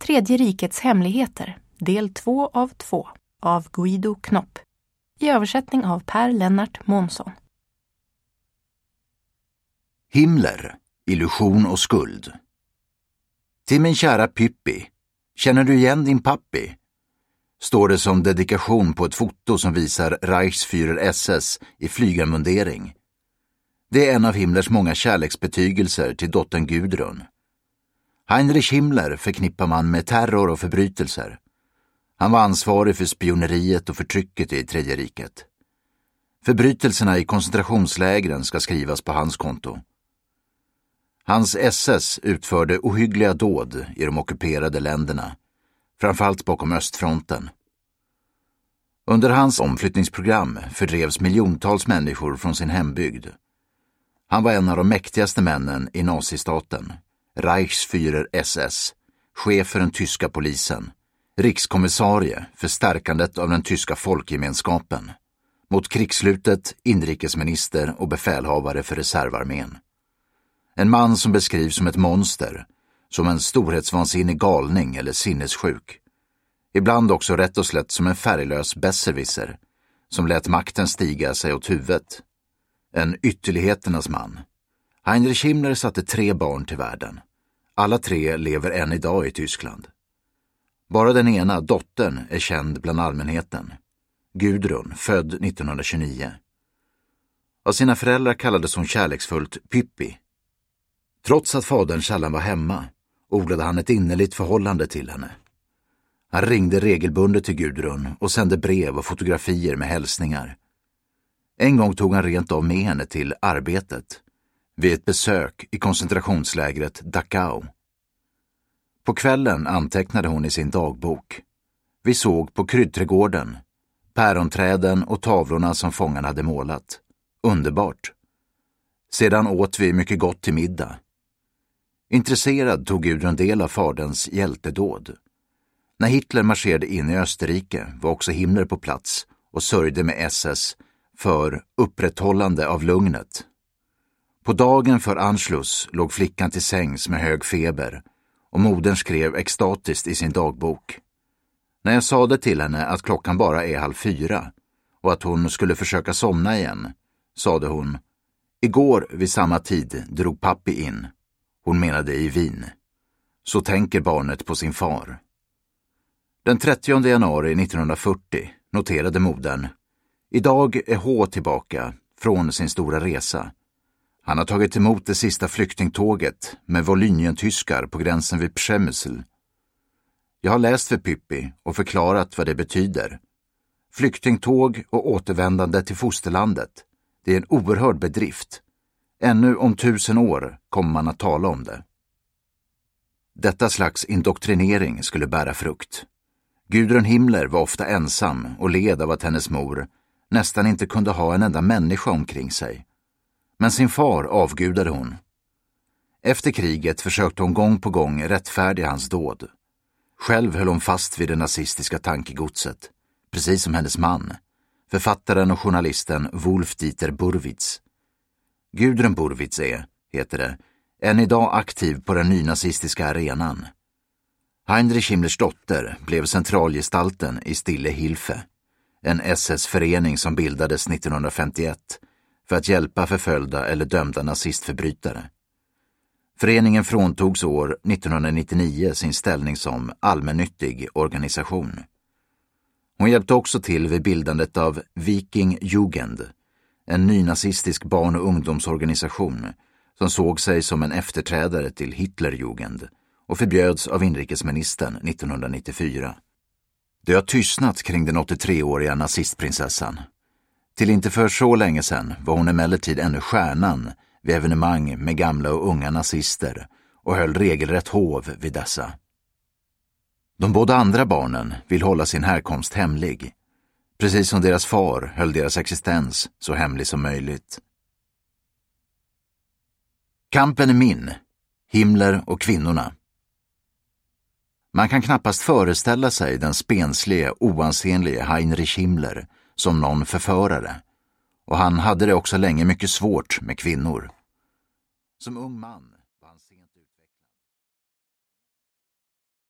Tredje rikets hemligheter, del 2 av 2, av Guido Knopp. I översättning av Per Lennart Månsson. Himmler, illusion och skuld. Till min kära Pippi, känner du igen din pappi? Står det som dedikation på ett foto som visar Reichsführer SS i flygarmundering. Det är en av Himmlers många kärleksbetygelser till dottern Gudrun. Heinrich Himmler förknippar man med terror och förbrytelser. Han var ansvarig för spioneriet och förtrycket i Tredje riket. Förbrytelserna i koncentrationslägren ska skrivas på hans konto. Hans SS utförde ohyggliga dåd i de ockuperade länderna, framförallt bakom östfronten. Under hans omflyttningsprogram fördrevs miljontals människor från sin hembygd. Han var en av de mäktigaste männen i nazistaten, Reichsführer SS, chef för den tyska polisen, rikskommissarie för stärkandet av den tyska folkgemenskapen, mot krigsslutet inrikesminister och befälhavare för reservarmén. En man som beskrivs som ett monster, som en storhetsvansinnig galning eller sinnessjuk. Ibland också rätt och slätt som en färglös besserwisser, som lät makten stiga sig åt huvudet. En ytterligheternas man. Heinrich Himmler satte 3 barn till världen. Alla 3 lever än idag i Tyskland. Bara den ena, dottern, är känd bland allmänheten. Gudrun, född 1929. Av sina föräldrar kallades hon kärleksfullt Pippi. Trots att fadern sällan var hemma odlade han ett innerligt förhållande till henne. Han ringde regelbundet till Gudrun och sände brev och fotografier med hälsningar. En gång tog han rent av med henne till arbetet vid ett besök i koncentrationslägret Dachau. På kvällen antecknade hon i sin dagbok. Vi såg på kryddträdgården, päronträden och tavlorna som fångarna hade målat. Underbart. Sedan åt vi mycket gott till middag. Intresserad tog Gudrun del av faderns hjältedåd. När Hitler marscherade in i Österrike var också Himmler på plats och sörjde med SS för upprätthållande av lugnet. På dagen för Anschluss låg flickan till sängs med hög feber och modern skrev extatiskt i sin dagbok. När jag sade till henne att klockan bara är 3:30 och att hon skulle försöka somna igen, sade hon: igår vid samma tid drog pappi in. Hon menade i Wien. Så tänker barnet på sin far. Den 30 januari 1940 noterade modern: idag är H tillbaka från sin stora resa. Han har tagit emot det sista flyktingtåget med Volynien-tyskar på gränsen vid Przemysl. Jag har läst för Pippi och förklarat vad det betyder. Flyktingtåg och återvändande till fosterlandet. Det är en oerhörd bedrift. Ännu om 1000 år kommer man att tala om det. Detta slags indoktrinering skulle bära frukt. Gudrun Himmler var ofta ensam och led av att hennes mor nästan inte kunde ha en enda människa omkring sig. Men sin far avgudade hon. Efter kriget försökte hon gång på gång rättfärdiga hans dåd. Själv höll hon fast vid det nazistiska tankegodset, precis som hennes man, författaren och journalisten Wolf-Dieter Burwitz. Gudrun Burwitz heter det, än idag aktiv på den nynazistiska arenan. Heinrich Himmlers dotter blev centralgestalten i Stille Hilfe, en SS-förening som bildades 1951 för att hjälpa förföljda eller dömda nazistförbrytare. Föreningen fråntogs år 1999 sin ställning som allmännyttig organisation. Hon hjälpte också till vid bildandet av Viking Jugend, en nynazistisk barn- och ungdomsorganisation som såg sig som en efterträdare till Hitlerjugend och förbjöds av inrikesministern 1994. Det har tystnat kring den 83-åriga nazistprinsessan. Till inte för så länge sedan var hon emellertid ännu stjärnan vid evenemang med gamla och unga nazister och höll regelrätt hov vid dessa. De båda andra barnen vill hålla sin härkomst hemlig, precis som deras far höll deras existens så hemlig som möjligt. Kampen är min, Himmler och kvinnorna. Man kan knappast föreställa sig den spenslige, oansenlige Heinrich Himmler som någon förförare, och han hade det också länge mycket svårt med kvinnor. Som ung man